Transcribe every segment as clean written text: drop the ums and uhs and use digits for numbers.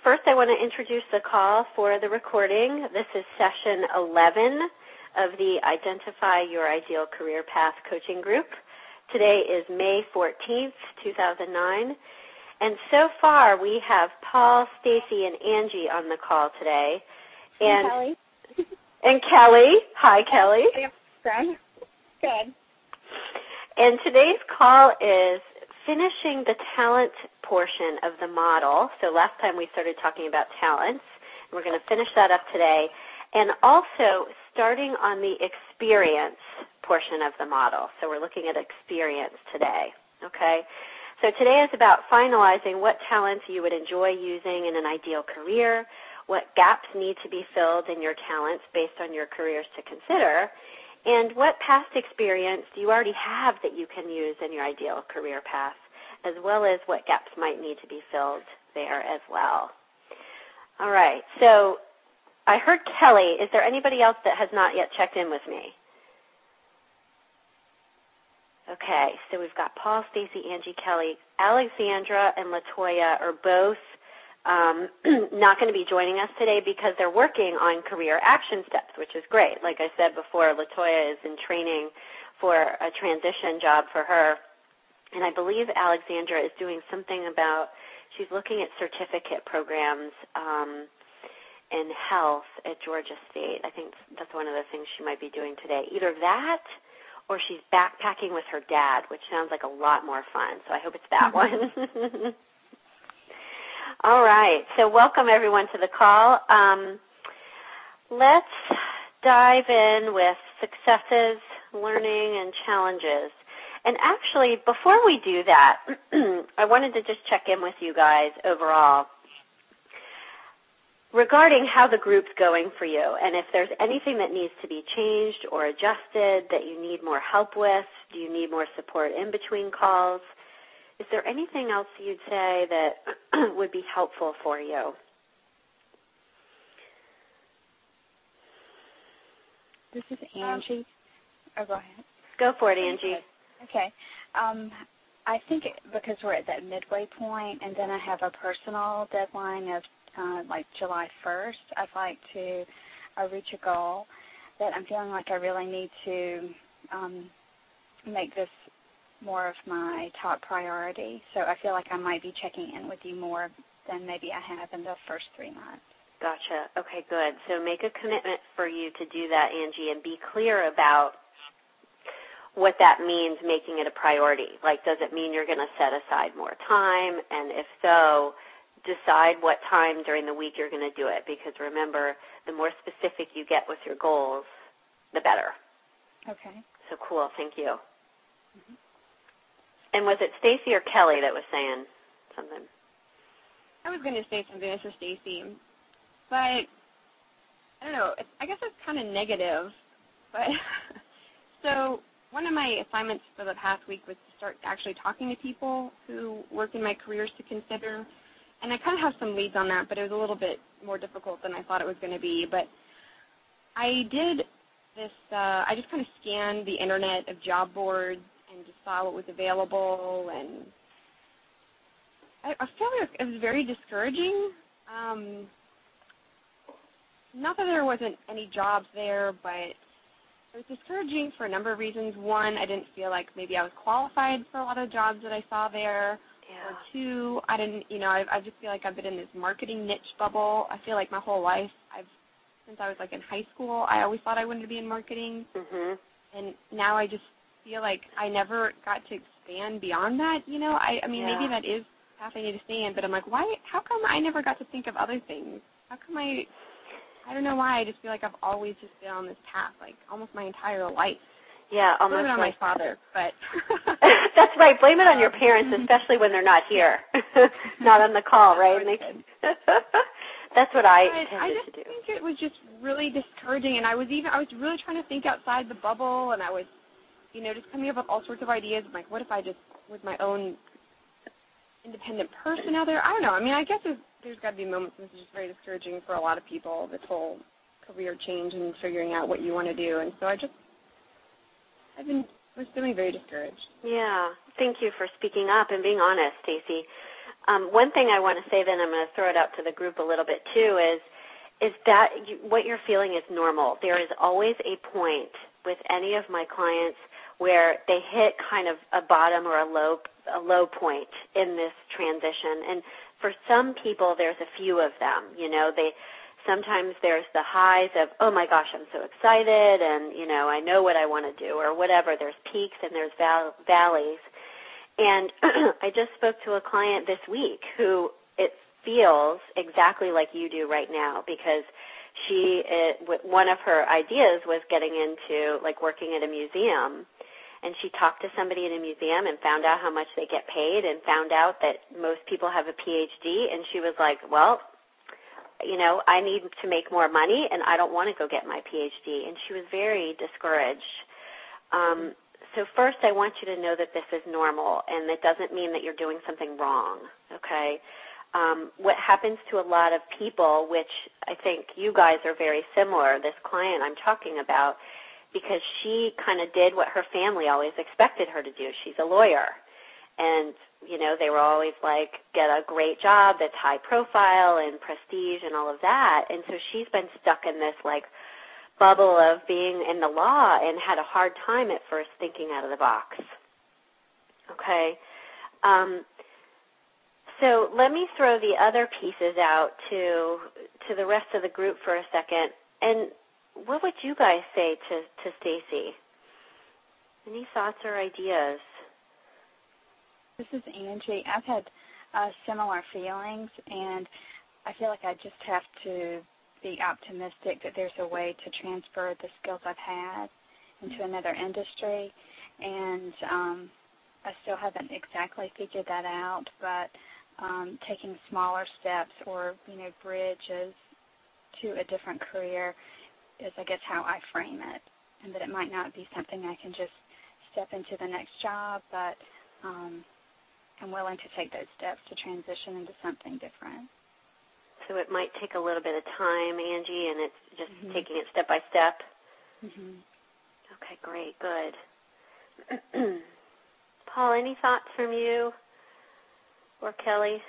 first I want to introduce the call for the recording. This is session 11 of the Identify Your Ideal Career Path coaching group. Today is May 14th, 2009. And so far we have Paul, Stacy, and Angie on the call today. And Kelly. And Kelly. Hi, Kelly. Good. And today's call is finishing the talent portion of the model. So last time we started talking about talents, and we're going to finish that up today. And also starting on the experience portion of the model. So we're looking at experience today, okay? So today is about finalizing what talents you would enjoy using in an ideal career, what gaps need to be filled in your talents based on your careers to consider, and what past experience do you already have that you can use in your ideal career path, as well as what gaps might need to be filled there as well. All right, so I heard Kelly. Is there anybody else that has not yet checked in with me? Okay, so we've got Paul, Stacy, Angie, Kelly. Alexandra and LaToya are both not going to be joining us today because they're working on career action steps, which is great. Like I said before, LaToya is in training for a transition job for her. And I believe Alexandra is doing something about, she's looking at certificate programs in health at Georgia State. I think that's one of the things she might be doing today. Either that or she's backpacking with her dad, which sounds like a lot more fun. So I hope it's that one. All right. So welcome, everyone, to the call. Let's dive in with successes, learning, and challenges. And actually, before we do that, I wanted to just check in with you guys overall regarding how the group's going for you and if there's anything that needs to be changed or adjusted that you need more help with. Do you need more support in between calls? Is there anything else you'd say that would be helpful for you? This is Angie. Oh, go ahead. Go for it, Angie. Okay. I think because we're at that midway point, and then I have a personal deadline of like July 1st, I'd like to reach a goal that I'm feeling like I really need to make this more of my top priority. So I feel like I might be checking in with you more than maybe I have in the first 3 months. Gotcha. Okay, good. So make a commitment for you to do that, Angie, and be clear about what that means, making it a priority. Like, does it mean you're going to set aside more time? And if so, decide what time during the week you're going to do it. Because remember, the more specific you get with your goals, the better. Okay. So cool. Thank you. Mm-hmm. And was it Stacy or Kelly that was saying something? I was going to say something. This is Stacy. But, I don't know, I guess it's kind of negative. But so one of my assignments for the past week was to start actually talking to people who work in my careers to consider. And I kind of have some leads on that, but it was a little bit more difficult than I thought it was going to be. But I did this, I just kind of scanned the internet of job boards and just saw what was available. And I feel like it was very discouraging. Not that there wasn't any jobs there, but it was discouraging for a number of reasons. One, I didn't feel like maybe I was qualified for a lot of jobs that I saw there. Yeah. Or two, I didn't, I just feel like I've been in this marketing niche bubble. I feel like my whole life, since I was like in high school, I always thought I wanted to be in marketing. Mm-hmm. And now I just feel like I never got to expand beyond that, I mean, maybe that is the path I need to stay in, but I'm like, how come I never got to think of other things? How come I don't know why, I just feel like I've always just been on this path, like almost my entire life. Yeah, almost. Blame it on my father, but. That's right. Blame it on your parents, especially when they're not here, not on the call, right? That's what I tended to do. I think it was just really discouraging, and I was really trying to think outside the bubble, and I was, just coming up with all sorts of ideas. I'm like, what if I just was my own independent person out there? I don't know. I mean, I guess there's got to be moments when it's just very discouraging for a lot of people, this whole career change and figuring out what you want to do. And so I was feeling very discouraged. Yeah. Thank you for speaking up and being honest, Stacy. One thing I want to say, then I'm going to throw it out to the group a little bit too, is that what you're feeling is normal. There is always a point with any of my clients where they hit kind of a bottom or a low point in this transition. And for some people, there's a few of them. Sometimes there's the highs of, oh my gosh, I'm so excited, and I know what I want to do, or whatever. There's peaks and there's valleys. And I just spoke to a client this week who it feels exactly like you do right now, because one of her ideas was getting into like working at a museum, and she talked to somebody in a museum and found out how much they get paid and found out that most people have a PhD, and she was like, well, I need to make more money and I don't want to go get my PhD, and she was very discouraged. So first I want you to know that this is normal, and it doesn't mean that you're doing something wrong, okay? What happens to a lot of people, which I think you guys are very similar, this client I'm talking about, because she kind of did what her family always expected her to do. She's a lawyer. And, they were always like, get a great job that's high profile and prestige and all of that. And so she's been stuck in this, like, bubble of being in the law and had a hard time at first thinking out of the box. Okay? So let me throw the other pieces out to the rest of the group for a second. And what would you guys say to Stacy? Any thoughts or ideas? This is Angie. I've had similar feelings, and I feel like I just have to be optimistic that there's a way to transfer the skills I've had into another industry. And I still haven't exactly figured that out, but taking smaller steps or, bridges to a different career is, I guess, how I frame it, and that it might not be something I can just step into the next job, but I'm willing to take those steps to transition into something different. So it might take a little bit of time, Angie, and it's just taking it step by step? Mm-hmm. Okay, great, good. Paul, any thoughts from you or Kelly?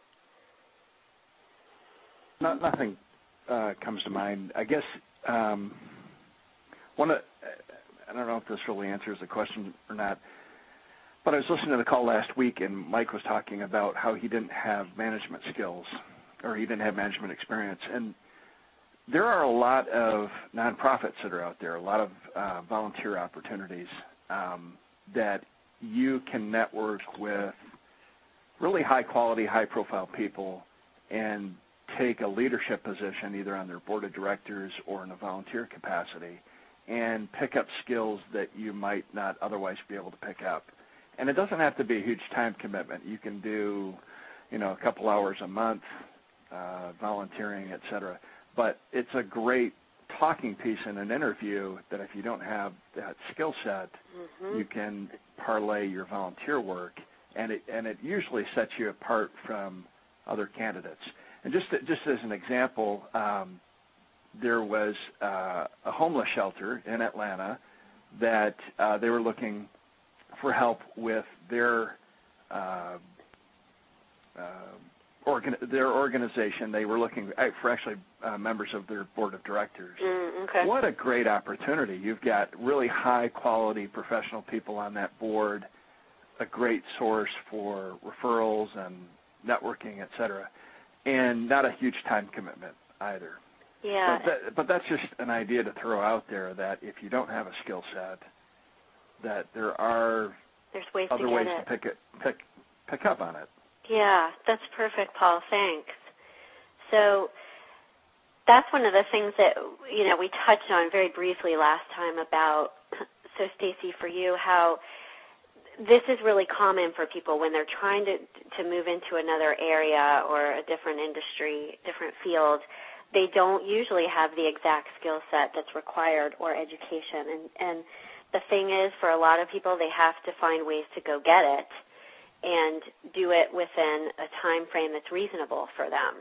Nothing comes to mind. I guess I don't know if this really answers the question or not, but I was listening to the call last week, and Mike was talking about how he didn't have management skills, or he didn't have management experience. And there are a lot of nonprofits that are out there, a lot of volunteer opportunities that you can network with really high-quality, high-profile people and take a leadership position either on their board of directors or in a volunteer capacity and pick up skills that you might not otherwise be able to pick up. And it doesn't have to be a huge time commitment. You can do, a couple hours a month, volunteering, et cetera. But it's a great talking piece in an interview that if you don't have that skill set, you can parlay your volunteer work, and it usually sets you apart from other candidates. And just as an example, there was a homeless shelter in Atlanta that they were looking for help with their organization. They were looking for actually members of their board of directors. Okay. What a great opportunity. You've got really high-quality professional people on that board, a great source for referrals and networking, et cetera, and not a huge time commitment either. Yeah. But that's just an idea to throw out there, that if you don't have a skill set, that there's ways other to ways get to pick up on it. Yeah, that's perfect, Paul. Thanks. So that's one of the things that, we touched on very briefly last time about, so Stacy, for you, how this is really common for people when they're trying to move into another area or a different industry, different field. They don't usually have the exact skill set that's required or education. And the thing is, for a lot of people, they have to find ways to go get it and do it within a time frame that's reasonable for them,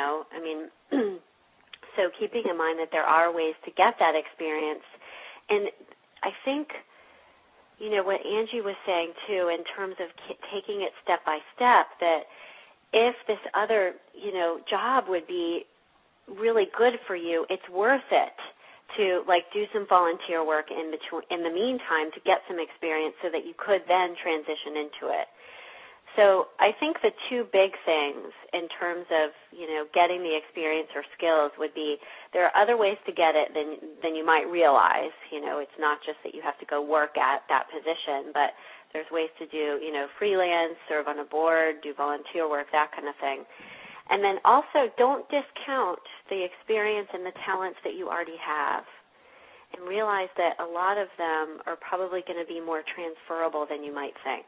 So keeping in mind that there are ways to get that experience. And I think, what Angie was saying, too, in terms of taking it step by step, that if this other, job would be really good for you, it's worth it to do some volunteer work in the meantime to get some experience so that you could then transition into it. So I think the two big things in terms of, getting the experience or skills would be there are other ways to get it than you might realize. It's not just that you have to go work at that position, but there's ways to do, freelance, serve on a board, do volunteer work, that kind of thing. And then also don't discount the experience and the talents that you already have, and realize that a lot of them are probably going to be more transferable than you might think.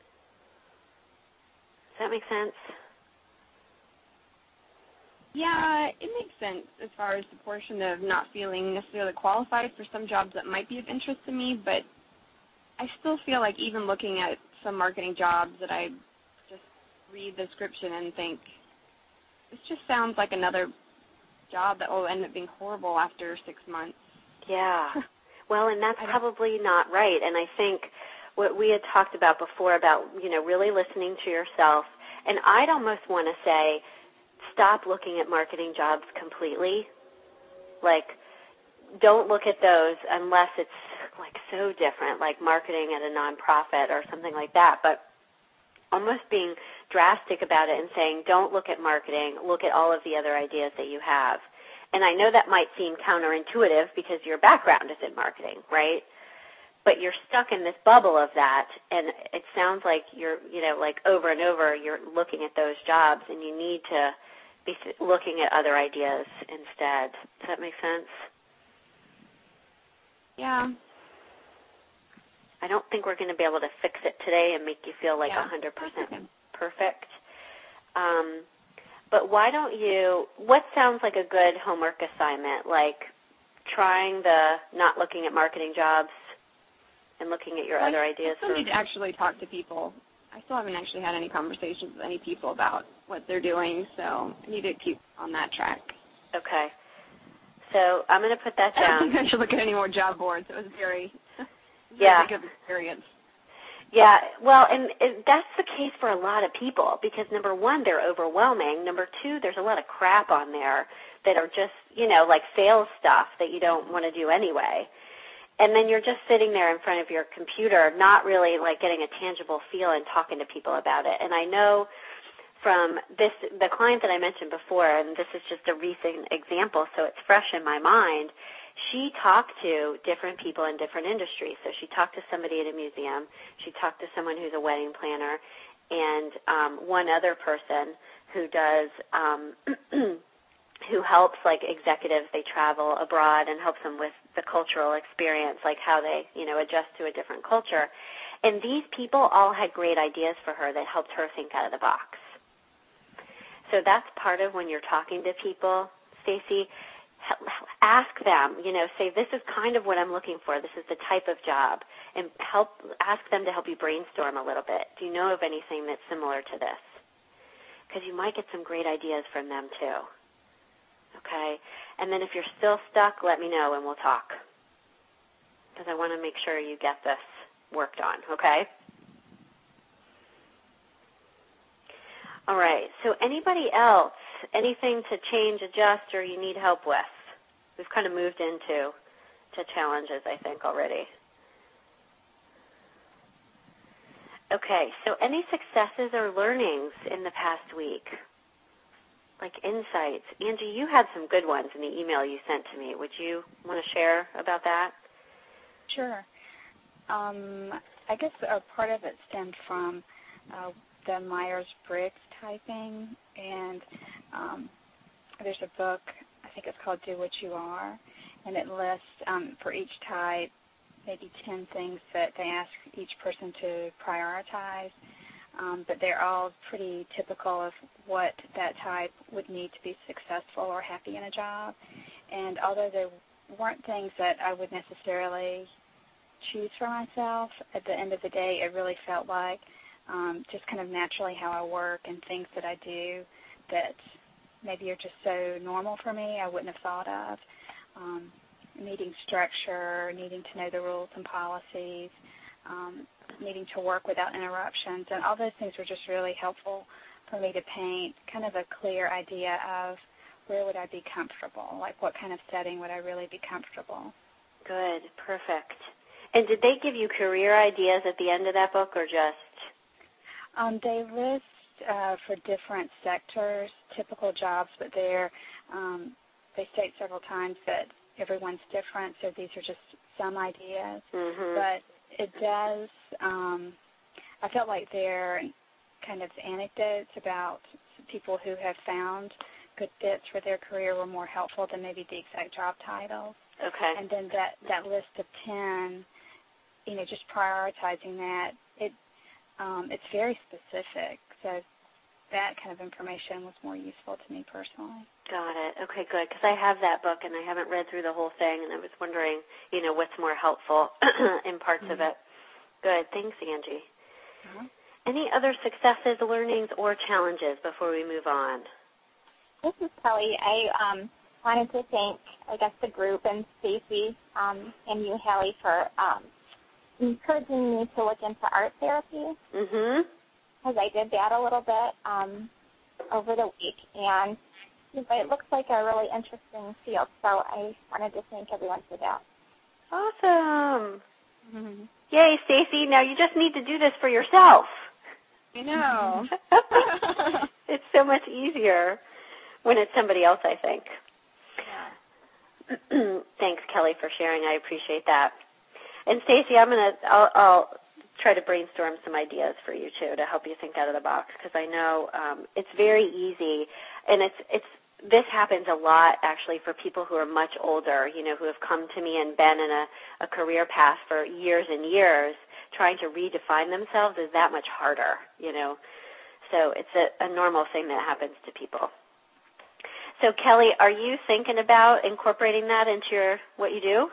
Does that make sense? Yeah, it makes sense as far as the portion of not feeling necessarily qualified for some jobs that might be of interest to me, but I still feel like even looking at some marketing jobs that I just read the description and think, this just sounds like another job that will end up being horrible after 6 months. Yeah. Well, and that's probably not right. And I think what we had talked about before about, really listening to yourself, and I'd almost want to say stop looking at marketing jobs completely. Don't look at those unless it's so different, like marketing at a nonprofit or something like that. But almost being drastic about it and saying, don't look at marketing, look at all of the other ideas that you have. And I know that might seem counterintuitive because your background is in marketing, right? But you're stuck in this bubble of that, and it sounds like you're, over and over, you're looking at those jobs, and you need to be looking at other ideas instead. Does that make sense? Yeah. I don't think we're going to be able to fix it today and make you feel 100% perfect. But why don't you, what sounds like a good homework assignment, like trying the not looking at marketing jobs and looking at your other ideas? I still need to actually talk to people. I still haven't actually had any conversations with any people about what they're doing, so I need to keep on that track. Okay. So I'm going to put that down. I don't think I should look at any more job boards. It was very good experience. Yeah, well, and that's the case for a lot of people because, number one, they're overwhelming. Number two, there's a lot of crap on there that are just, sales stuff that you don't want to do anyway. And then you're just sitting there in front of your computer, not really, getting a tangible feel and talking to people about it. And I know from the client that I mentioned before, and this is just a recent example, so it's fresh in my mind, she talked to different people in different industries. So she talked to somebody at a museum, she talked to someone who's a wedding planner, and one other person who does who helps executives. They travel abroad and helps them with the cultural experience, how they adjust to a different culture. And these people all had great ideas for her that helped her think out of the box. So that's part of when you're talking to people, Stacy. Ask them, say, this is kind of what I'm looking for. This is the type of job. And ask them to help you brainstorm a little bit. Do you know of anything that's similar to this? Because you might get some great ideas from them, too. Okay? And then if you're still stuck, let me know and we'll talk. Because I want to make sure you get this worked on, okay? All right. So anybody else, anything to change, adjust, or you need help with? We've kind of moved into challenges, I think, already. Okay. So any successes or learnings in the past week? Insights. Angie, you had some good ones in the email you sent to me. Would you want to share about that? Sure. I guess a part of it stemmed from the Myers-Briggs typing, and there's a book, I think it's called Do What You Are, and it lists for each type maybe 10 things that they ask each person to prioritize, but they're all pretty typical of what that type would need to be successful or happy in a job. And although there weren't things that I would necessarily choose for myself, at the end of the day it really felt like just kind of naturally how I work and things that I do that maybe are just so normal for me I wouldn't have thought of. Needing structure, needing to know the rules and policies, needing to work without interruptions, and all those things were just really helpful for me to paint kind of a clear idea of where would I be comfortable, like what kind of setting would I really be comfortable. Good, perfect. And did they give you career ideas at the end of that book, or just? They list for different sectors typical jobs, but they state several times that everyone's different, so these are just some ideas. Mm-hmm. But it does, I felt like they're kind of anecdotes about people who have found good fits for their career were more helpful than maybe the exact job titles. Okay. And then that list of 10, just prioritizing that, it's very specific. So that kind of information was more useful to me personally. Got it. Okay, good. Because I have that book and I haven't read through the whole thing, and I was wondering, what's more helpful in parts of it. Good. Thanks, Angie. Uh-huh. Any other successes, learnings, or challenges before we move on? This is Kelly. I wanted to thank, the group and Stacy and you, Hallie, for encouraging me to look into art therapy. Mm-hmm. Because I did that a little bit over the week, and it looks like a really interesting field, so I wanted to thank everyone for that. Awesome. Mm-hmm. Yay, Stacy. Now you just need to do this for yourself. I know. It's so much easier when it's somebody else, I think. Yeah. Thanks, Kelly, for sharing. I appreciate that. And Stacy, I'll try to brainstorm some ideas for you too to help you think out of the box, because I know it's very easy, and this happens a lot actually for people who are much older, who have come to me and been in a career path for years and years. Trying to redefine themselves is that much harder, So it's a normal thing that happens to people. So Kelly, are you thinking about incorporating that into what you do?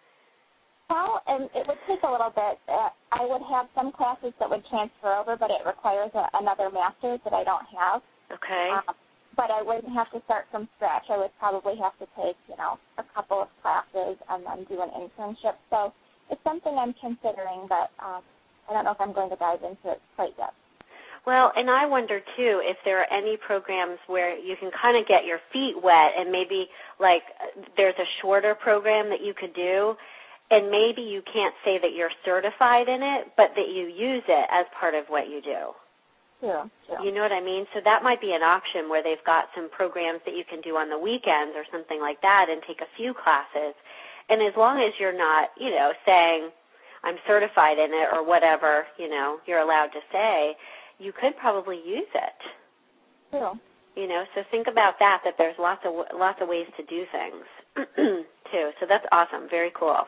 Well, and it would take a little bit. I would have some classes that would transfer over, but it requires another master's that I don't have. Okay. But I wouldn't have to start from scratch. I would probably have to take, a couple of classes and then do an internship. So it's something I'm considering, but I don't know if I'm going to dive into it quite yet. Well, and I wonder, too, if there are any programs where you can kind of get your feet wet, and maybe, there's a shorter program that you could do, and maybe you can't say that you're certified in it, but that you use it as part of what you do. Sure. You know what I mean? So that might be an option where they've got some programs that you can do on the weekends or something like that and take a few classes. And as long as you're not, saying, I'm certified in it or whatever, you're allowed to say, you could probably use it. Sure. So think about that there's lots of ways to do things, too. So that's awesome. Very cool.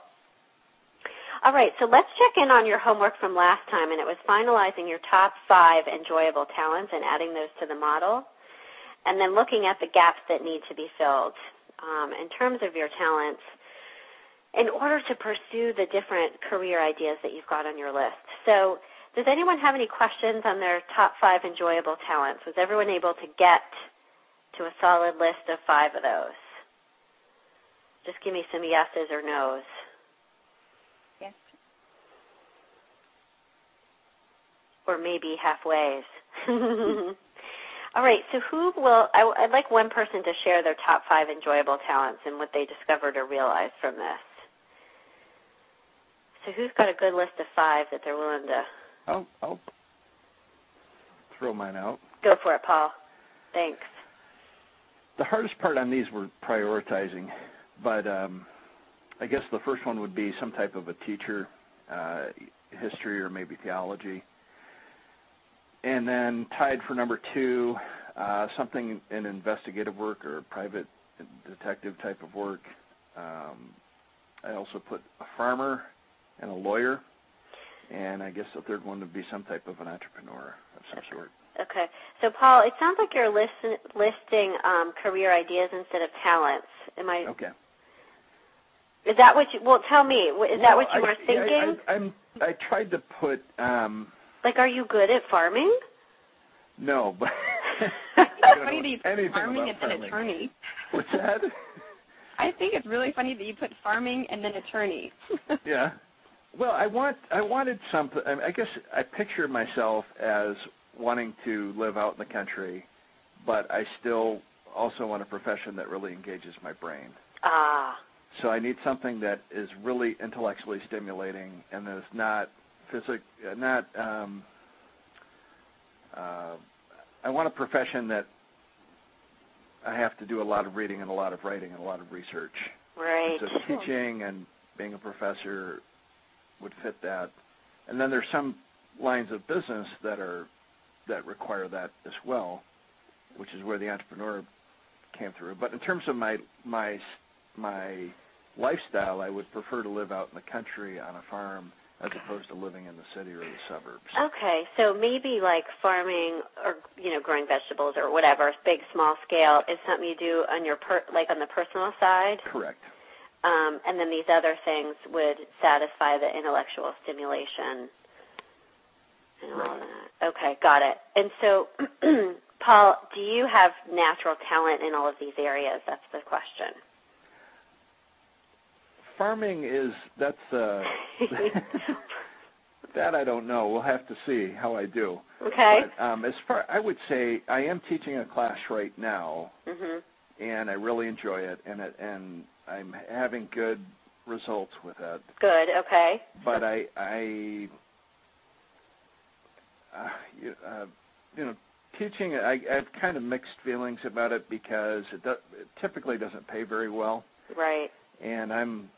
All right, so let's check in on your homework from last time, and it was finalizing your top 5 enjoyable talents and adding those to the model, and then looking at the gaps that need to be filled. In terms of your talents, in order to pursue the different career ideas that you've got on your list. So does anyone have any questions on their top 5 enjoyable talents? Was everyone able to get to a solid list of 5 of those? Just give me some yeses or nos. Yes. Or maybe halfways. All right, so I'd like one person to share their top 5 enjoyable talents and what they discovered or realized from this. So who's got a good list of 5 that they're willing to? I'll throw mine out. Go for it, Paul. Thanks. The hardest part on these were prioritizing, but I guess the first one would be some type of a teacher, history or maybe theology. And then tied for number 2, something in investigative work or private detective type of work. I also put a farmer and a lawyer. And I guess the third one would be some type of an entrepreneur of some sort. Okay. So, Paul, it sounds like you're listing career ideas instead of talents. Am I? Okay. Is that what you? Well, tell me. Is that what you were thinking? I tried to put. Are you good at farming? No, but. It's funny that you put farming and then attorney. What's that? I think it's really funny that you put farming and then attorney. Yeah. Well, I wanted something. I guess I picture myself as wanting to live out in the country, but I still also want a profession that really engages my brain. Ah. So I need something that is really intellectually stimulating and that is not I want a profession that I have to do a lot of reading and a lot of writing and a lot of research. Right. So teaching and being a professor would fit that. And then there's some lines of business that require that as well, which is where the entrepreneur came through. But in terms of my lifestyle, I would prefer to live out in the country on a farm as opposed to living in the city or the suburbs. Okay, so maybe like farming or growing vegetables or whatever, big small scale, is something you do on your on the personal side. Correct. And then these other things would satisfy the intellectual stimulation and all of that. Okay, got it. And so, Paul, do you have natural talent in all of these areas? That's the question. Farming that's that I don't know. We'll have to see how I do. Okay. But, I would say I am teaching a class right now, and I really enjoy it, and I'm having good results with it. Good. Okay. But teaching, I have kind of mixed feelings about it because it typically doesn't pay very well. Right. And I'm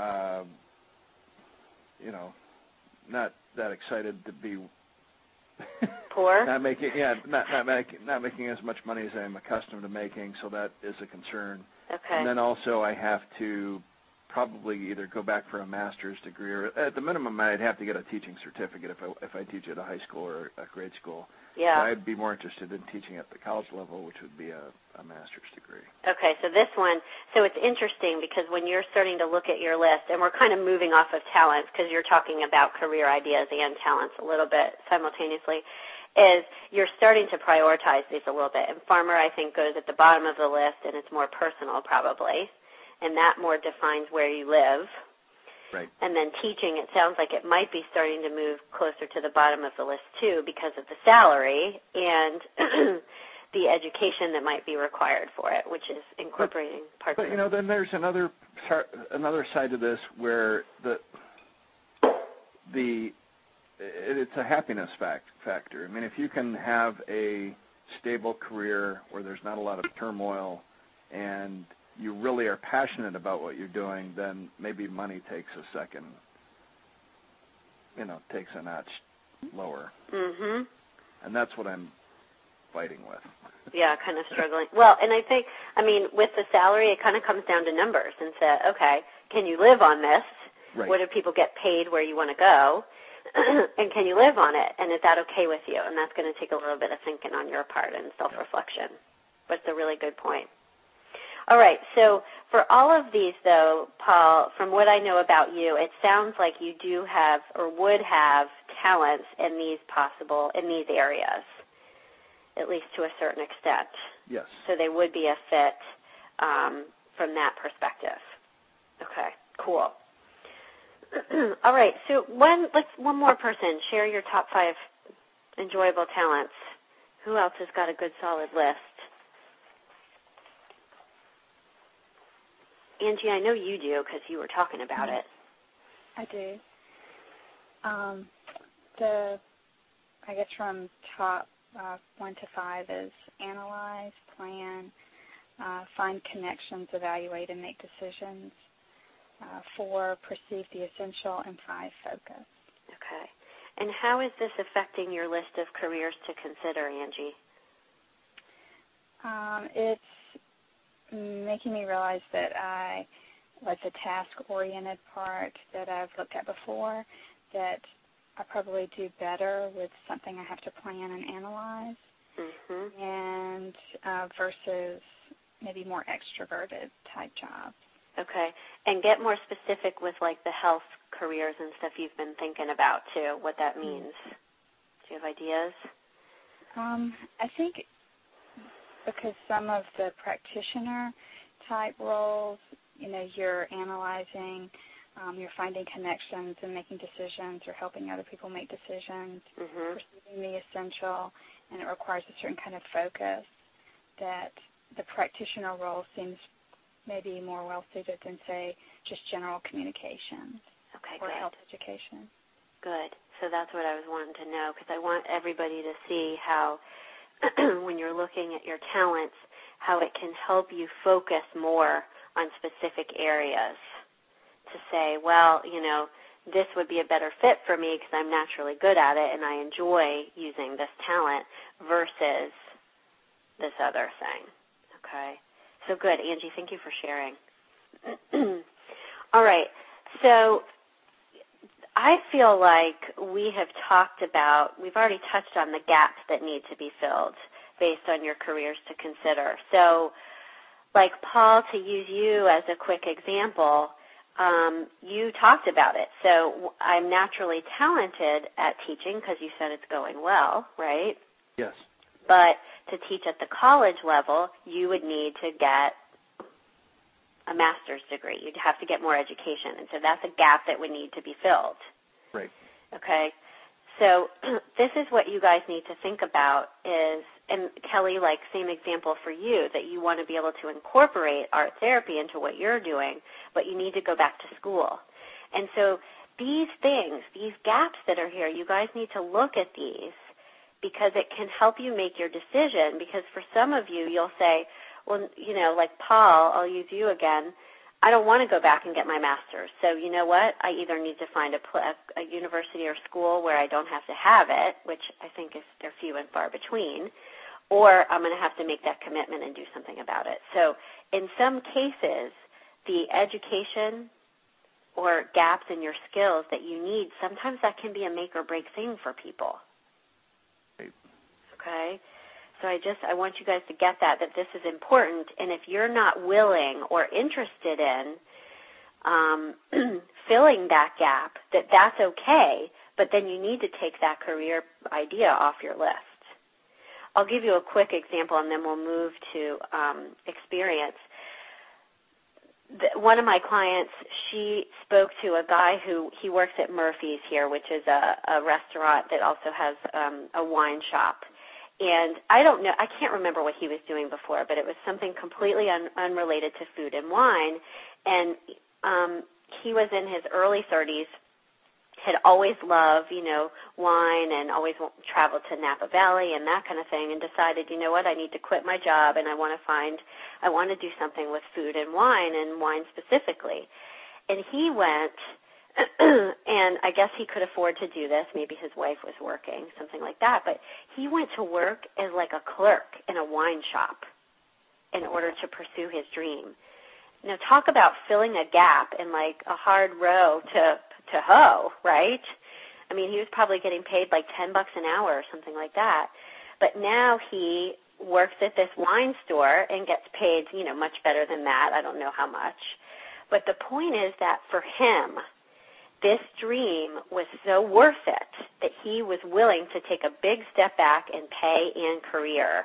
not that excited to be poor. not making as much money as I'm accustomed to making, so that is a concern. Okay. And then also I have to probably either go back for a master's degree, or at the minimum I'd have to get a teaching certificate if I teach at a high school or a grade school. Yeah. So I'd be more interested in teaching at the college level, which would be a master's degree. Okay, so this one, so it's interesting because when you're starting to look at your list, and we're kind of moving off of talents because you're talking about career ideas and talents a little bit simultaneously, is you're starting to prioritize these a little bit. And farmer, I think, goes at the bottom of the list, and it's more personal probably, and that more defines where you live. Right. And then teaching, it sounds like it might be starting to move closer to the bottom of the list, too, because of the salary and the education that might be required for it, which is incorporating parts of it. But, then there's another side to this where it's a happiness factor. I mean, if you can have a stable career where there's not a lot of turmoil and you really are passionate about what you're doing, then maybe money takes takes a notch lower. Mm-hmm. And that's what I'm fighting with. Yeah, kind of struggling. Well, and I think, with the salary, it kind of comes down to numbers and say, okay, can you live on this? Right. What do people get paid where you want to go? And can you live on it? And is that okay with you? And that's going to take a little bit of thinking on your part and self-reflection. But it's a really good point. All right, so for all of these, though, Paul, from what I know about you, it sounds like you do have or would have talents in these areas, at least to a certain extent. Yes. So they would be a fit from that perspective. Okay, cool. All right, so one more person share your top 5 enjoyable talents. Who else has got a good solid list? Angie, I know you do because you were talking about it. I do. I guess from top 1 to 5 is analyze, plan, find connections, evaluate, and make decisions. 4, perceive the essential, and 5, focus. Okay. And how is this affecting your list of careers to consider, Angie? It's making me realize that like the task-oriented part that I've looked at before, that I probably do better with something I have to plan and analyze, and versus maybe more extroverted type jobs. Okay. And get more specific with like the health careers and stuff you've been thinking about too, what that means. Do you have ideas? I think because some of the practitioner type roles, you're analyzing you're finding connections and making decisions or helping other people make decisions, perceiving the essential, and it requires a certain kind of focus that the practitioner role seems maybe more well-suited than, say, just general communication or health education. Good. So that's what I was wanting to know, because I want everybody to see how, when you're looking at your talents, how it can help you focus more on specific areas to say, well, this would be a better fit for me because I'm naturally good at it and I enjoy using this talent versus this other thing. Okay? So good. Angie, thank you for sharing. All right. So I feel like we've already touched on the gaps that need to be filled based on your careers to consider. So, like Paul, to use you as a quick example, you talked about it. So I'm naturally talented at teaching because you said it's going well, right? Yes. But to teach at the college level, you would need to get a master's degree. You'd have to get more education. And so that's a gap that would need to be filled. Right. Okay? So this is what you guys need to think about is, and Kelly, like same example for you, that you want to be able to incorporate art therapy into what you're doing, but you need to go back to school. And so these things, these gaps that are here, you guys need to look at these because it can help you make your decision, because for some of you, you'll say, well, like Paul, I'll use you again, I don't want to go back and get my master's. So you know what? I either need to find a university or school where I don't have to have it, which I think they're few and far between, or I'm going to have to make that commitment and do something about it. So in some cases, the education or gaps in your skills that you need, sometimes that can be a make or break thing for people. Okay? So I want you guys to get that this is important, and if you're not willing or interested in filling that gap, that's okay, but then you need to take that career idea off your list. I'll give you a quick example, and then we'll move to experience. One of my clients, she spoke to a guy he works at Murphy's here, which is a restaurant that also has a wine shop. And I don't know, I can't remember what he was doing before, but it was something completely unrelated to food and wine. And he was in his early 30s, had always loved, wine and always traveled to Napa Valley and that kind of thing, and decided, you know what, I need to quit my job and I want to do something with food and wine specifically. And he went, and I guess he could afford to do this. Maybe his wife was working, something like that. But he went to work as like a clerk in a wine shop in order to pursue his dream. Now, talk about filling a gap in like a hard row to hoe, right? I mean, he was probably getting paid like $10 an hour or something like that. But now he works at this wine store and gets paid, much better than that. I don't know how much. But the point is that for him, this dream was so worth it that he was willing to take a big step back in pay and career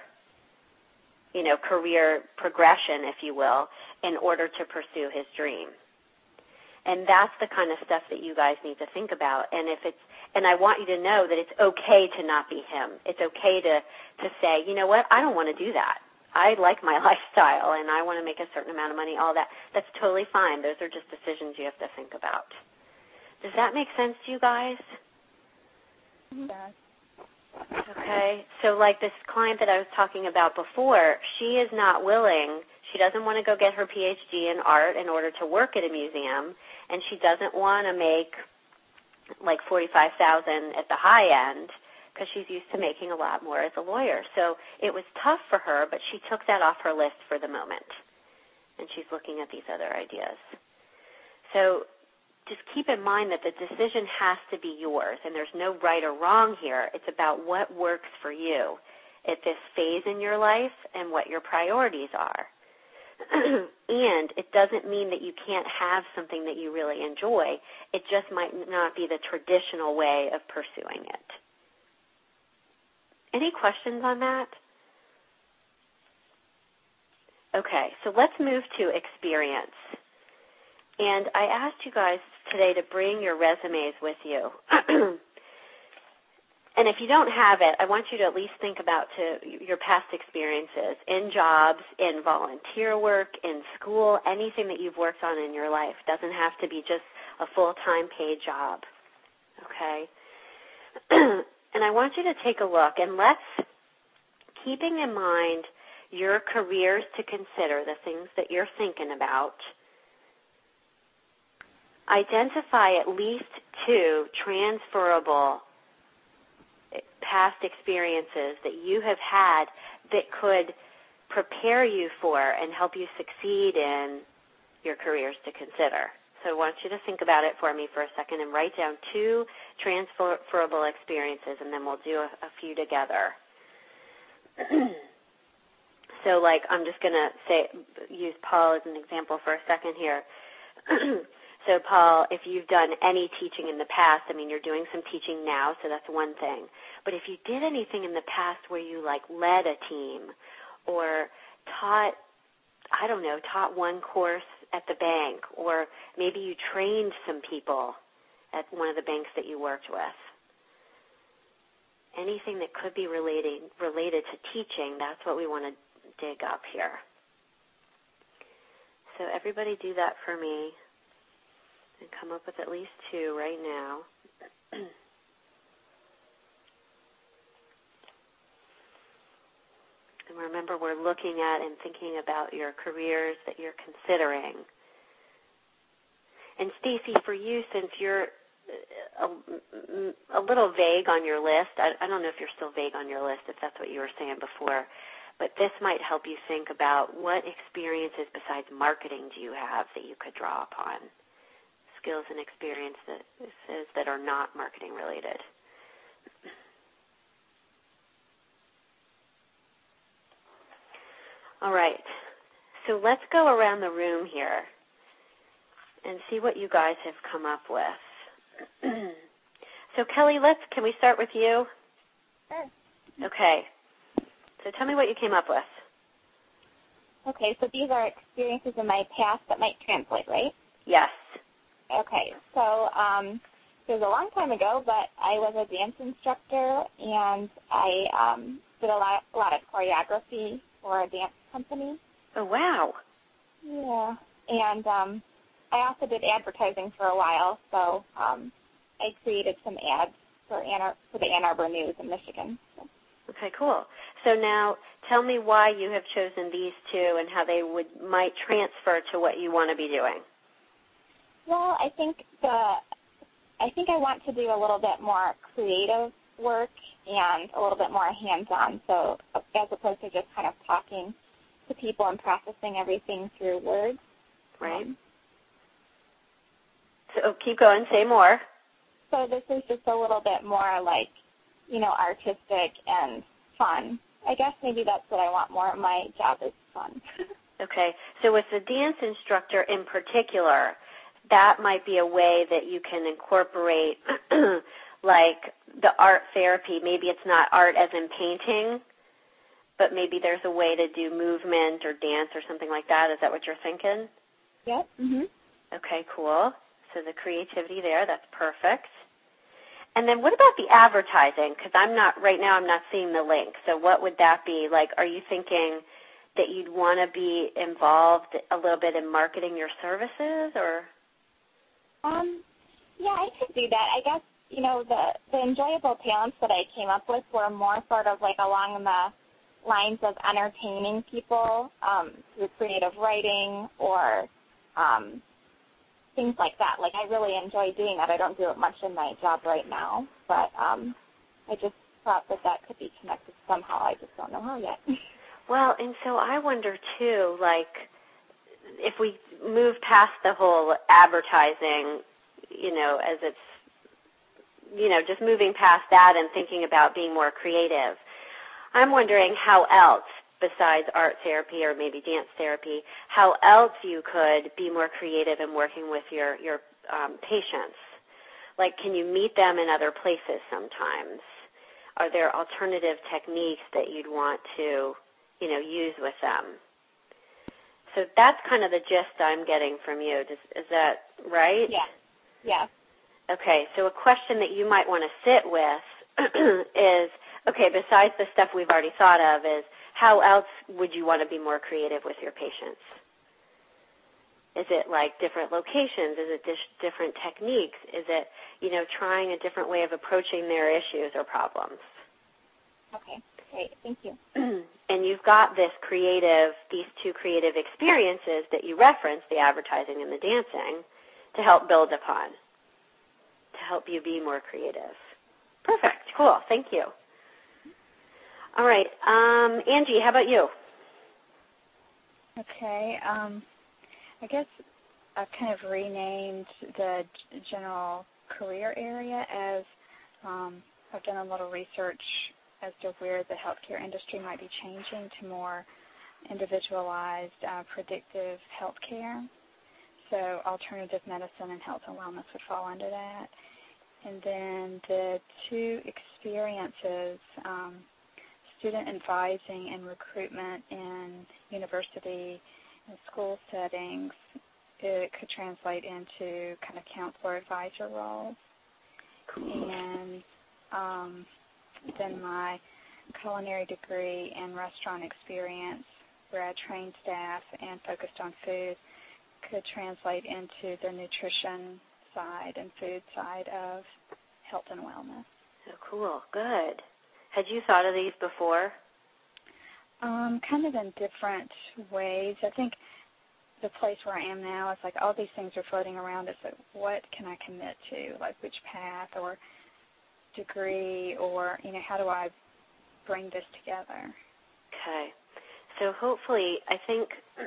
progression, if you will, in order to pursue his dream. And that's the kind of stuff that you guys need to think about. And I want you to know that it's okay to not be him. It's okay to say, you know what, I don't want to do that. I like my lifestyle and I want to make a certain amount of money, all that. That's totally fine. Those are just decisions you have to think about. Does that make sense to you guys? Yes. Okay. So like this client that I was talking about before, she is not willing. She doesn't want to go get her PhD in art in order to work at a museum, and she doesn't want to make like $45,000 at the high end because she's used to making a lot more as a lawyer. So it was tough for her, but she took that off her list for the moment, and she's looking at these other ideas. So just keep in mind that the decision has to be yours, and there's no right or wrong here. It's about what works for you at this phase in your life and what your priorities are. And it doesn't mean that you can't have something that you really enjoy. It just might not be the traditional way of pursuing it. Any questions on that? Okay, so let's move to experience. And I asked you guys today to bring your resumes with you. And if you don't have it, I want you to at least think about your past experiences in jobs, in volunteer work, in school, anything that you've worked on in your life. Doesn't have to be just a full-time paid job, okay? And I want you to take a look, and keeping in mind your careers to consider, the things that you're thinking about, identify at least 2 transferable past experiences that you have had that could prepare you for and help you succeed in your careers to consider. So I want you to think about it for me for a second and write down 2 transferable experiences, and then we'll do a few together. So, like, I'm just going to use Paul as an example for a second here. So, Paul, if you've done any teaching in the past, I mean, you're doing some teaching now, so that's one thing. But if you did anything in the past where you, like, led a team or taught one course at the bank, or maybe you trained some people at one of the banks that you worked with, anything that could be related to teaching, that's what we want to dig up here. So everybody do that for me. And come up with at least 2 right now. And remember, we're looking at and thinking about your careers that you're considering. And Stacy, for you, since you're a little vague on your list, I don't know if you're still vague on your list, if that's what you were saying before, but this might help you think about what experiences besides marketing do you have that you could draw upon. Skills and experiences that are not marketing related. All right, so let's go around the room here and see what you guys have come up with. So Kelly, can we start with you? Sure. Okay, so tell me what you came up with. Okay, so these are experiences in my past that might translate, right? Yes. Okay, so it was a long time ago, but I was a dance instructor, and I did a lot of choreography for a dance company. Oh, wow. Yeah, and I also did advertising for a while, so I created some ads for the Ann Arbor News in Michigan. So. Okay, cool. So now tell me why you have chosen these 2 and how they might transfer to what you want to be doing. Well, I think I want to do a little bit more creative work and a little bit more hands-on, so as opposed to just kind of talking to people and processing everything through words. Right. So keep going. Say more. So this is just a little bit more like, artistic and fun. I guess maybe that's what I want more of my job is fun. Okay. So with the dance instructor in particular, that might be a way that you can incorporate like the art therapy. Maybe it's not art as in painting, but maybe there's a way to do movement or dance or something like that. Is that what you're thinking? Yep. Mhm. Okay, cool. So the creativity there, that's perfect. And then what about the advertising? Because I'm not seeing the link. So what would that be? Like, are you thinking that you'd want to be involved a little bit in marketing your services, or? Yeah, I could do that. I guess, the enjoyable talents that I came up with were more sort of like along the lines of entertaining people through creative writing or things like that. Like, I really enjoy doing that. I don't do it much in my job right now, but I just thought that could be connected somehow. I just don't know how yet. Well, and so I wonder, too, like, if we move past the whole advertising, as it's, just moving past that and thinking about being more creative, I'm wondering how else, besides art therapy or maybe dance therapy, how else you could be more creative in working with your patients. Like, can you meet them in other places sometimes? Are there alternative techniques that you'd want to, use with them? So that's kind of the gist I'm getting from you. Is that right? Yeah. Yes. Okay, so a question that you might want to sit with is, okay, besides the stuff we've already thought of, is how else would you want to be more creative with your patients? Is it like different locations? Is it different techniques? Is it, trying a different way of approaching their issues or problems? Okay, great. Thank you. And you've got these two creative experiences that you referenced, the advertising and the dancing, to help build upon, to help you be more creative. Perfect. Cool. Thank you. All right. Angie, how about you? Okay. I guess I've kind of renamed the general career area as I've done a little research as to where the healthcare industry might be changing to more individualized, predictive healthcare. So alternative medicine and health and wellness would fall under that. And then the two experiences, student advising and recruitment in university and school settings, it could translate into kind of counselor advisor roles. Cool. And then my culinary degree and restaurant experience, where I trained staff and focused on food, could translate into the nutrition side and food side of health and wellness. Oh, cool. Good. Had you thought of these before? Kind of in different ways. I think the place where I am now is like all these things are floating around. It's like, what can I commit to? Like which path or degree or, how do I bring this together? Okay. So hopefully, I think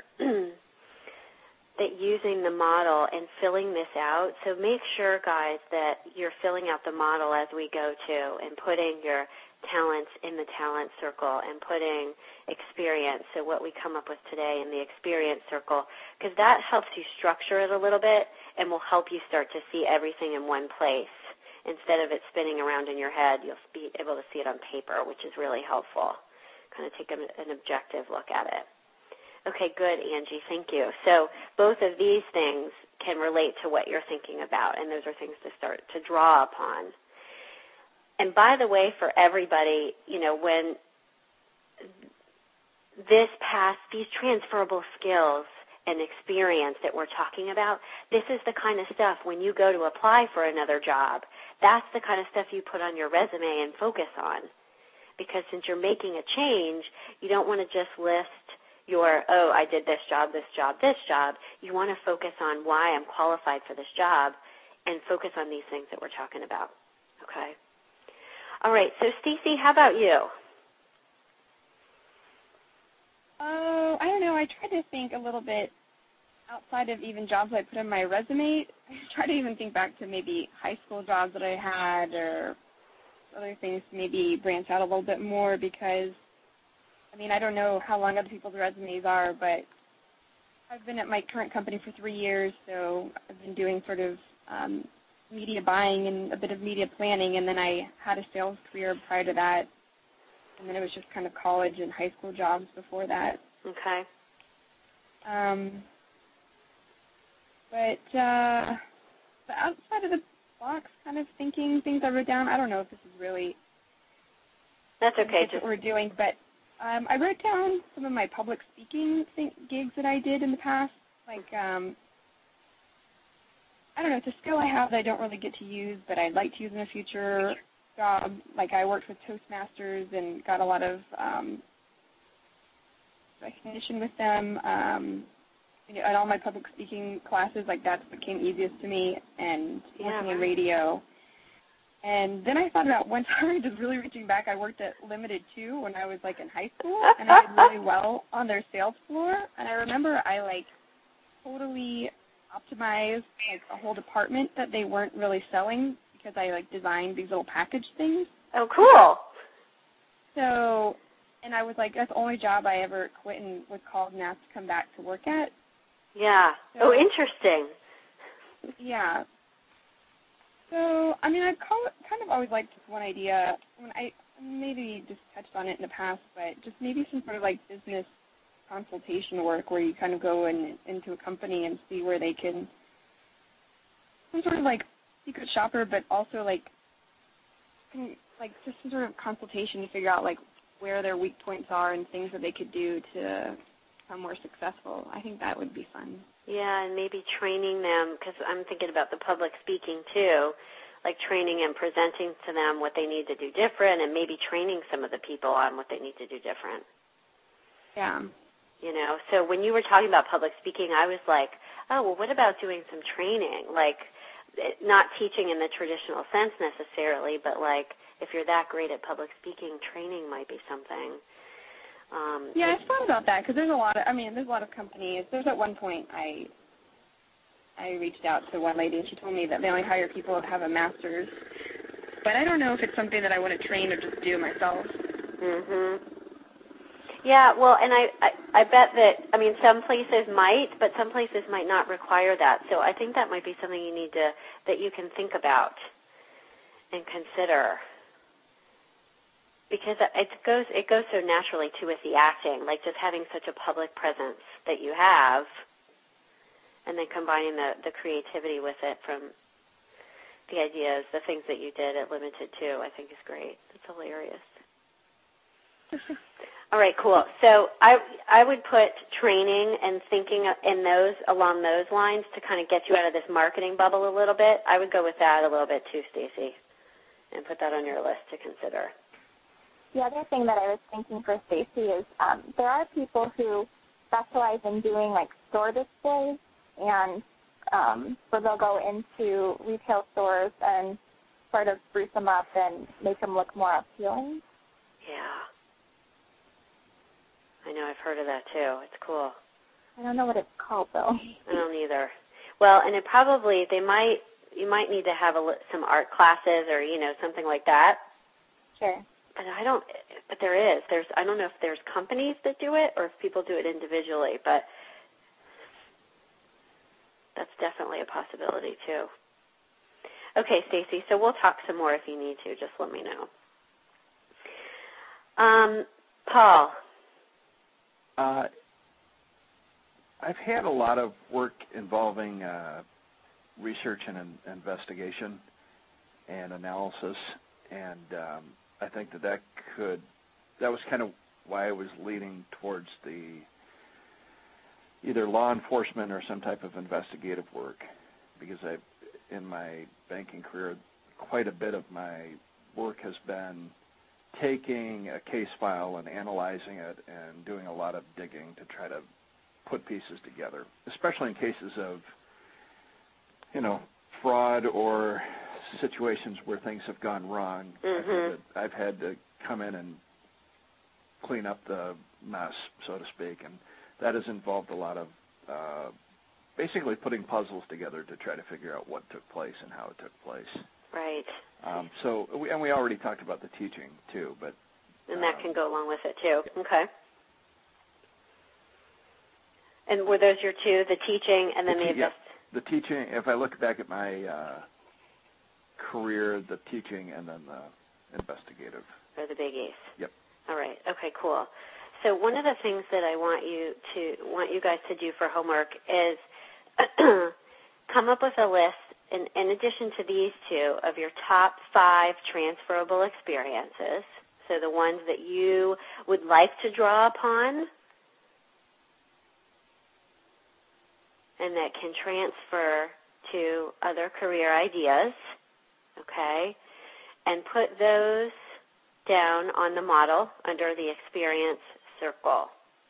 that using the model and filling this out, so make sure, guys, that you're filling out the model as we go to and putting your talents in the talent circle and putting experience, so what we come up with today in the experience circle, because that helps you structure it a little bit and will help you start to see everything in one place. Instead of it spinning around in your head, you'll be able to see it on paper, which is really helpful. Kind of take an objective look at it. Okay, good, Angie. Thank you. So both of these things can relate to what you're thinking about, and those are things to start to draw upon. And by the way, for everybody, when these transferable skills and experience that we're talking about, this is the kind of stuff when you go to apply for another job, that's the kind of stuff you put on your resume and focus on. Because since you're making a change, you don't want to just list I did this job, this job, this job. You want to focus on why I'm qualified for this job and focus on these things that we're talking about. Okay? All right, so Stacey, how about you? I don't know. I try to think a little bit outside of even jobs I put on my resume. I try to even think back to maybe high school jobs that I had or other things to maybe branch out a little bit more because, I don't know how long other people's resumes are, but I've been at my current company for 3 years, so I've been doing sort of media buying and a bit of media planning, and then I had a sales career prior to that, and then it was just kind of college and high school jobs before that. Okay. But outside of the box kind of thinking things I wrote down, I don't know if this is really that's okay. What we're doing, but I wrote down some of my public speaking gigs that I did in the past. Like, I don't know, it's a skill I have that I don't really get to use, but I'd like to use in a future job. Like, I worked with Toastmasters and got a lot of recognition with them. In all my public speaking classes, like, that became easiest to me, and working in radio. And then I thought about one time, just really reaching back, I worked at Limited 2 when I was, in high school, and I did really well on their sales floor. And I remember I, totally optimized, a whole department that they weren't really selling because I, designed these little package things. Oh, cool. So, and I was that's the only job I ever quit and was called and asked to come back to work at. Yeah. So, interesting. Yeah. So, I've kind of always liked this one idea. I maybe just touched on it in the past, but just maybe some sort of business consultation work where you kind of go into a company and see where they can some sort of like secret shopper, but also like just some sort of consultation to figure out like where their weak points are and things that they could do to become more successful. I think that would be fun. Yeah, and maybe training them, because I'm thinking about the public speaking too, like training and presenting to them what they need to do different, and maybe training some of the people on what they need to do different. Yeah. You know, so when you were talking about public speaking, I was like, oh, well, what about doing some training? Like, not teaching in the traditional sense necessarily, but like if you're that great at public speaking, training might be something. Yeah, I've thought about that because there's a lot of companies. There's at one point I reached out to one lady and she told me that they only hire people who have a master's. But I don't know if it's something that I want to train or just do myself. Mhm. Yeah, well, and I bet that, I mean, some places might, but some places might not require that. So I think that might be something that you can think about and consider. Because it goes so naturally, too, with the acting, like just having such a public presence that you have, and then combining the creativity with it from the ideas, the things that you did at Limited, too, I think is great. It's hilarious. All right, cool. So I would put training and thinking along those lines to kind of get you out of this marketing bubble a little bit. I would go with that a little bit too, Stacy, and put that on your list to consider. The other thing that I was thinking for Stacy is there are people who specialize in doing like store displays, and so they'll go into retail stores and sort of spruce them up and make them look more appealing. Yeah. I know, I've heard of that too. It's cool. I don't know what it's called though. I don't either. Well, and it probably you might need to have some art classes or something like that. Sure. But I don't know if there's companies that do it or if people do it individually, but that's definitely a possibility too. Okay, Stacy, so we'll talk some more if you need to. Just let me know. Paul. I've had a lot of work involving research and investigation and analysis, and I think that was kind of why I was leaning towards the either law enforcement or some type of investigative work, because in my banking career, quite a bit of my work has been taking a case file and analyzing it and doing a lot of digging to try to put pieces together, especially in cases of, fraud or situations where things have gone wrong. Mm-hmm. I've had to come in and clean up the mess, so to speak, and that has involved a lot of basically putting puzzles together to try to figure out what took place and how it took place. Right. We already talked about the teaching too, but and that can go along with it too. Yeah. Okay. And were those your two, the teaching and then the teaching? If I look back at my career, the teaching and then the investigative are the biggies. Yep. All right. Okay. Cool. So one of the things that I want you guys to do for homework is come up with a list. In addition to these two, of your top 5 transferable experiences, so the ones that you would like to draw upon and that can transfer to other career ideas, okay, and put those down on the model under the experience circle.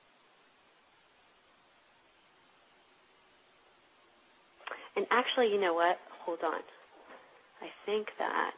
And actually, you know what? Hold on. I think that,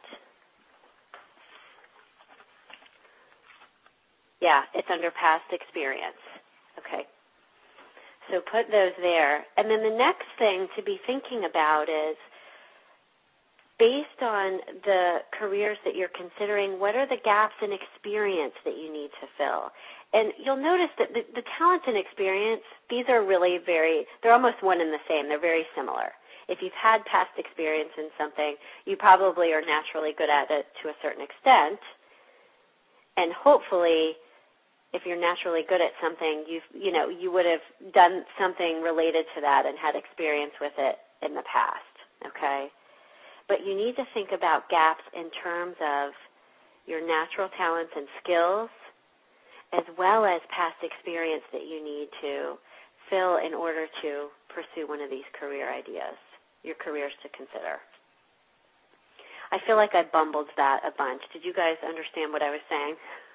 it's under past experience. Okay. So put those there. And then the next thing to be thinking about is, based on the careers that you're considering, what are the gaps in experience that you need to fill? And you'll notice that the talent and experience, these are really they're almost one and the same. They're very similar. If you've had past experience in something, you probably are naturally good at it to a certain extent. And hopefully, if you're naturally good at something, you would have done something related to that and had experience with it in the past. okay? But you need to think about gaps in terms of your natural talents and skills, as well as past experience that you need to fill in order to pursue one of these career ideas, your careers to consider. I feel like I bumbled that a bunch. Did you guys understand what I was saying?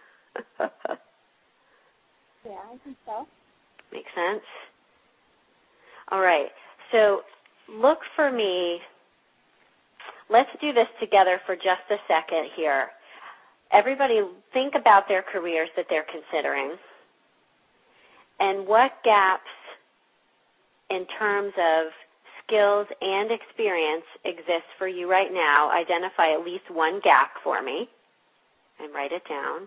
Yeah, I think so. Makes sense? All right. So look for me. Let's do this together for just a second here. Everybody think about their careers that they're considering and what gaps in terms of skills and experience exist for you right now. Identify at least one gap for me and write it down.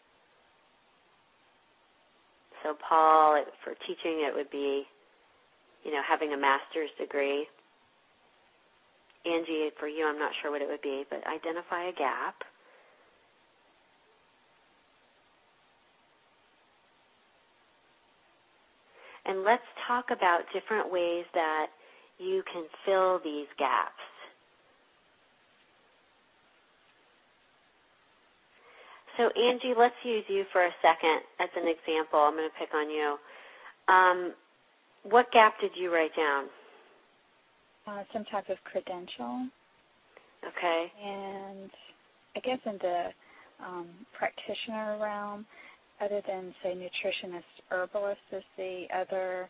So Paul, for teaching, it would be, having a master's degree. Angie, for you, I'm not sure what it would be, but identify a gap. And let's talk about different ways that you can fill these gaps. So Angie, let's use you for a second as an example. I'm going to pick on you. What gap did you write down? Some type of credential. Okay. And I guess in the practitioner realm, other than, say, nutritionist, herbalist is the other,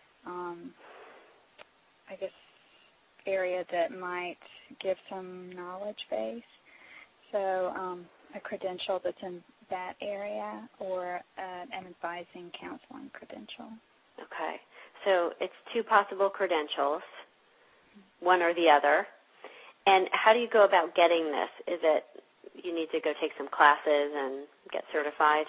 area that might give some knowledge base. So a credential that's in that area or an advising counseling credential. Okay. So it's two possible credentials, one or the other. And how do you go about getting this? Is it you need to go take some classes and get certified?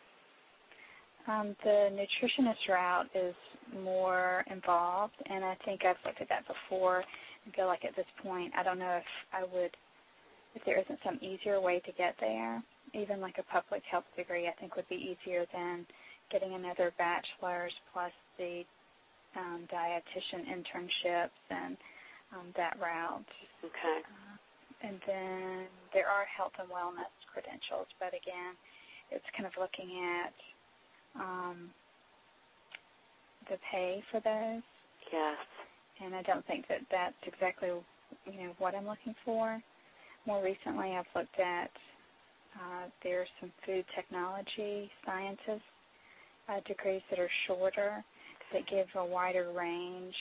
The nutritionist route is more involved, and I think I've looked at that before and feel like at this point I don't know if there isn't some easier way to get there. Even like a public health degree I think would be easier than getting another bachelor's plus the dietitian internships and that route. Okay. And then there are health and wellness credentials, but again, it's kind of looking at the pay for those. Yes. And I don't think that that's exactly what I'm looking for. More recently, I've looked at there's some food technology sciences degrees that are shorter that give a wider range,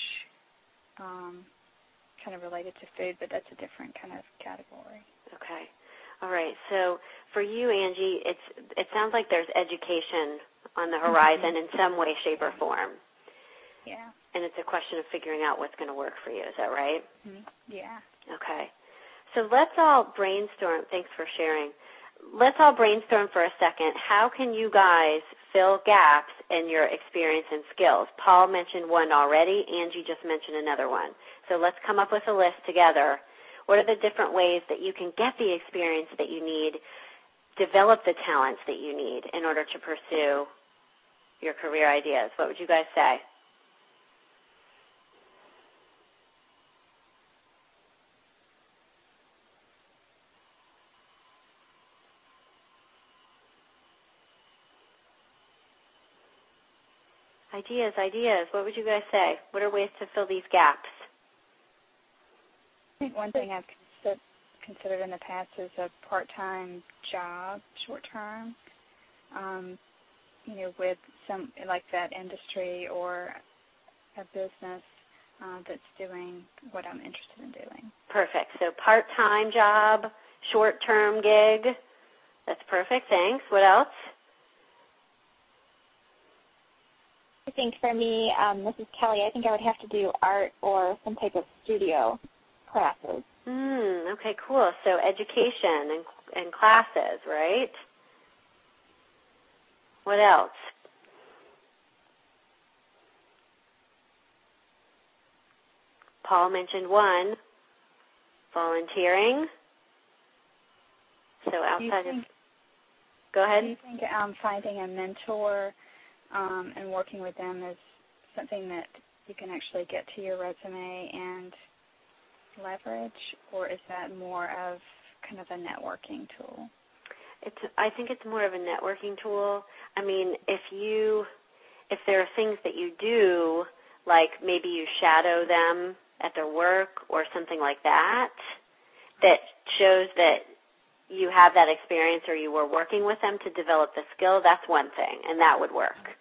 kind of related to food, but that's a different kind of category. Okay. All right. So for you, Angie, it sounds like there's education on the horizon in some way, shape, or form. Yeah. And it's a question of figuring out what's going to work for you. Is that right? Mm-hmm. Yeah. Okay. So let's all brainstorm. Thanks for sharing. Let's all brainstorm for a second. How can you guys fill gaps in your experience and skills? Paul mentioned one already. Angie just mentioned another one. So let's come up with a list together. What are the different ways that you can get the experience that you need, develop the talents that you need in order to pursue your career ideas? What would you guys say? Ideas. What would you guys say? What are ways to fill these gaps? I think one thing I've considered in the past is a part-time job, short-term, with some like that industry or a business that's doing what I'm interested in doing. Perfect. So part-time job, short-term gig. That's perfect. Thanks. What else? I think for me, this is Kelly, I think I would have to do art or some type of studio classes. Okay, cool. So education and classes, right? What else? Paul mentioned one, volunteering. So outside of... Go ahead. Do you think finding a mentor and working with them is something that you can actually get to your resume and leverage, or is that more of kind of a networking tool? I think it's more of a networking tool. I mean, if there are things that you do, like maybe you shadow them at their work or something like that, that shows that you have that experience or you were working with them to develop the skill, that's one thing, and that would work.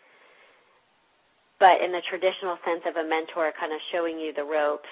But in the traditional sense of a mentor kind of showing you the ropes,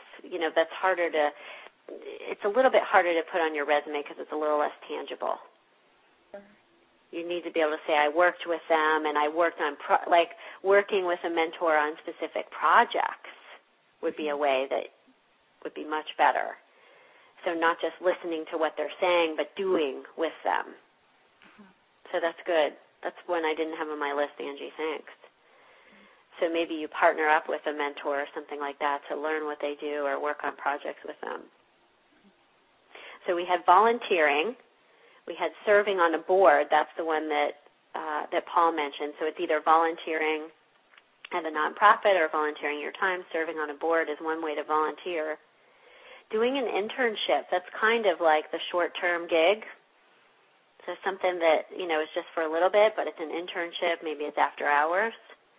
it's a little bit harder to put on your resume because it's a little less tangible. You need to be able to say, I worked with them and I worked on, working with a mentor on specific projects would be a way that would be much better. So not just listening to what they're saying, but doing with them. So that's good. That's one I didn't have on my list, Angie. Thanks. So maybe you partner up with a mentor or something like that to learn what they do or work on projects with them. So we had volunteering. We had serving on a board. That's the one that Paul mentioned. So it's either volunteering at a nonprofit or volunteering your time. Serving on a board is one way to volunteer. Doing an internship, that's kind of like the short-term gig. So something that, is just for a little bit, but it's an internship. Maybe it's after hours.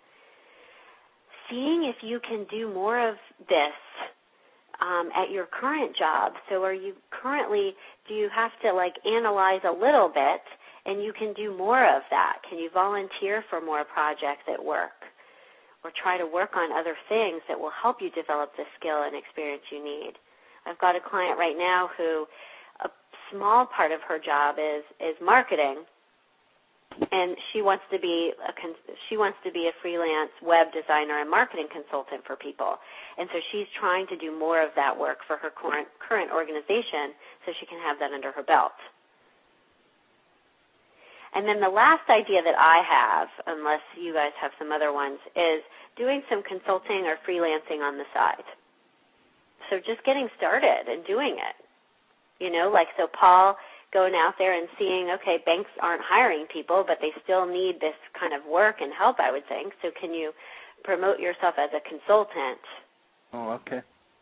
Seeing if you can do more of this at your current job. So do you have to analyze a little bit and you can do more of that? Can you volunteer for more projects at work or try to work on other things that will help you develop the skill and experience you need? I've got a client right now who a small part of her job is marketing, and she wants to be a freelance web designer and marketing consultant for people. And so she's trying to do more of that work for her current organization so she can have that under her belt. And then the last idea that I have, unless you guys have some other ones, is doing some consulting or freelancing on the side. So just getting started and doing it. So Paul going out there and seeing, okay, banks aren't hiring people, but they still need this kind of work and help, I would think. So can you promote yourself as a consultant? Oh, okay.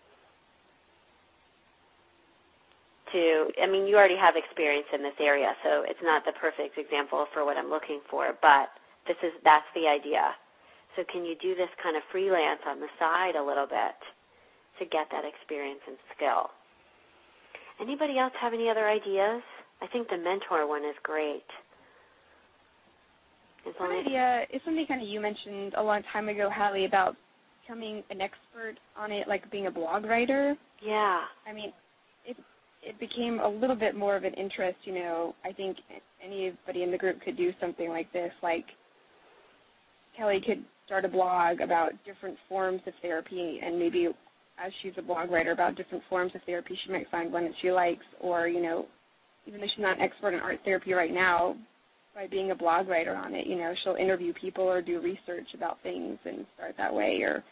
You already have experience in this area, so it's not the perfect example for what I'm looking for, but that's the idea. So can you do this kind of freelance on the side a little bit to get that experience and skill? Anybody else have any other ideas? I think the mentor one is great. One idea is something kind of you mentioned a long time ago, Hallie, about becoming an expert on it, like being a blog writer. Yeah. It became a little bit more of an interest, I think anybody in the group could do something like this. Like Kelly could start a blog about different forms of therapy, and maybe as she's a blog writer about different forms of therapy, she might find one that she likes, or, even though she's not an expert in art therapy right now, by being a blog writer on it, she'll interview people or do research about things and start that way, or,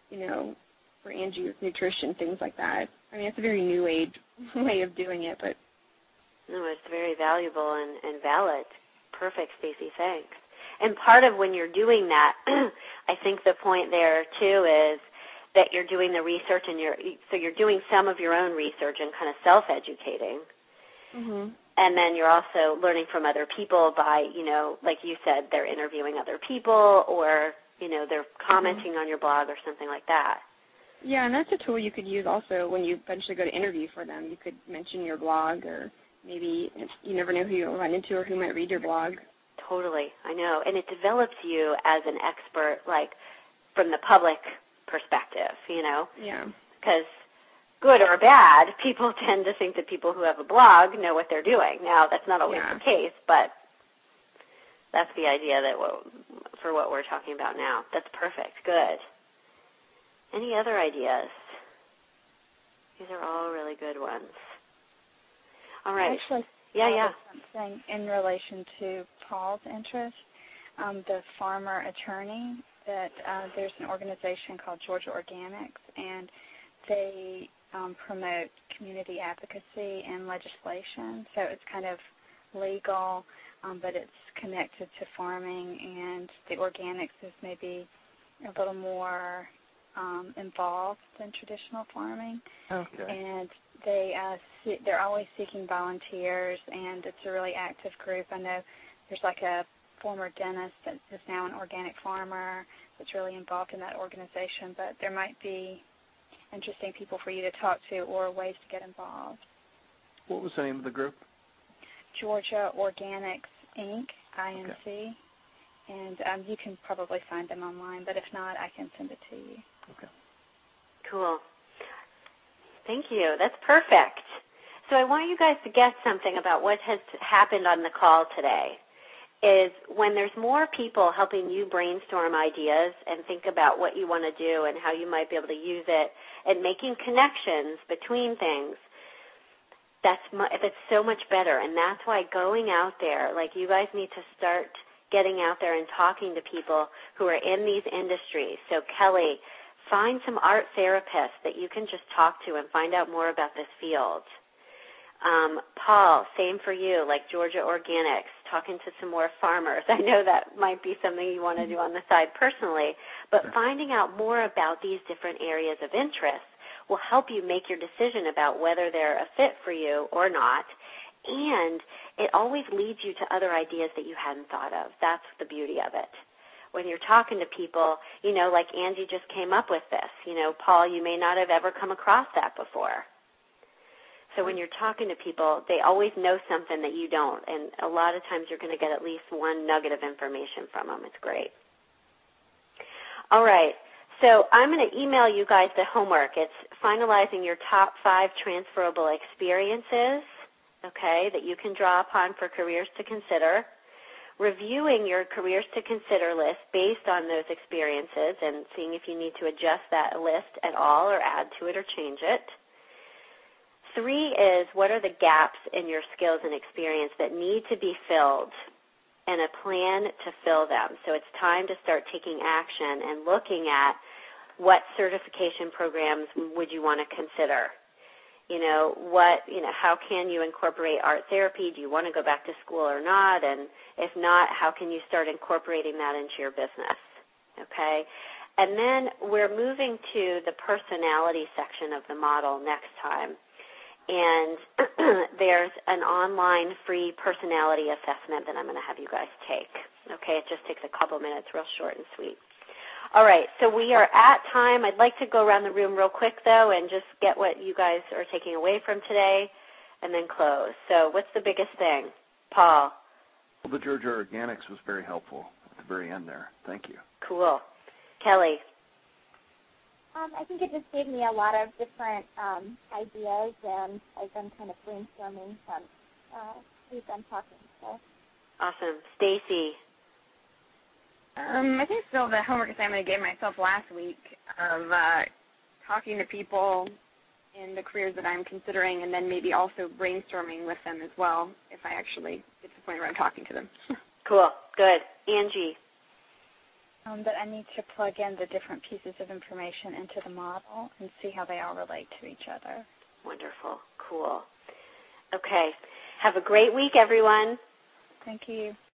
for Angie with nutrition, things like that. It's a very new age way of doing it, but. No, it's very valuable and valid. Perfect, Stacey, thanks. And part of when you're doing that, I think the point there, too, is that you're doing the research and you're doing some of your own research and kind of self-educating. Mm-hmm. And then you're also learning from other people by, like you said, they're interviewing other people or, they're commenting on your blog or something like that. Yeah, and that's a tool you could use also when you eventually go to interview for them. You could mention your blog, or maybe you never know who you'll run into or who might read your blog. Totally, I know. And it develops you as an expert, from the public perspective, Yeah. Because good or bad, people tend to think that people who have a blog know what they're doing. Now, that's not always the case, but that's the idea for what we're talking about now. That's perfect. Good. Any other ideas? These are all really good ones. All right. Actually, something in relation to Paul's interest, the farmer attorney, that there's an organization called Georgia Organics, and they promote community advocacy and legislation. So it's kind of legal, but it's connected to farming, and the organics is maybe a little more involved than traditional farming. Okay. And they're always seeking volunteers, and it's a really active group. I know there's like a former dentist that is now an organic farmer that's really involved in that organization, but there might be interesting people for you to talk to or ways to get involved. What was the name of the group? Georgia Organics, Inc., INC. Okay. And you can probably find them online, but if not, I can send it to you. Okay. Cool. Thank you. That's perfect. So I want you guys to guess something about what has happened on the call today. Is when there's more people helping you brainstorm ideas and think about what you want to do and how you might be able to use it and making connections between things, it's so much better. And that's why going out there, like you guys need to start getting out there and talking to people who are in these industries. So Kelly, find some art therapists that you can just talk to and find out more about this field. Paul, same for you, like Georgia Organics, talking to some more farmers. I know that might be something you want to do on the side personally, but finding out more about these different areas of interest will help you make your decision about whether they're a fit for you or not, and it always leads you to other ideas that you hadn't thought of. That's the beauty of it. When you're talking to people, like Angie just came up with this, Paul, you may not have ever come across that before. So when you're talking to people, they always know something that you don't, and a lot of times you're going to get at least one nugget of information from them. It's great. All right, so I'm going to email you guys the homework. It's finalizing your top 5 transferable experiences, okay, that you can draw upon for careers to consider, reviewing your careers to consider list based on those experiences and seeing if you need to adjust that list at all or add to it or change it. 3 is, what are the gaps in your skills and experience that need to be filled, and a plan to fill them. So it's time to start taking action and looking at what certification programs would you want to consider. How can you incorporate art therapy? Do you want to go back to school or not? And if not, how can you start incorporating that into your business? Okay? And then we're moving to the personality section of the model next time. And there's an online free personality assessment that I'm going to have you guys take. Okay, it just takes a couple minutes, real short and sweet. All right, so we are at time. I'd like to go around the room real quick, though, and just get what you guys are taking away from today and then close. So what's the biggest thing? Paul? Well, the Georgia Organics was very helpful at the very end there. Thank you. Cool. Kelly? I think it just gave me a lot of different ideas, and I've been kind of brainstorming since we've been talking. So. Awesome. Stacy? I think still the homework assignment I gave myself last week of talking to people in the careers that I'm considering, and then maybe also brainstorming with them as well if I actually get to the point where I'm talking to them. Cool. Good. Angie? That I need to plug in the different pieces of information into the model and see how they all relate to each other. Wonderful. Cool. Okay. Have a great week, everyone. Thank you.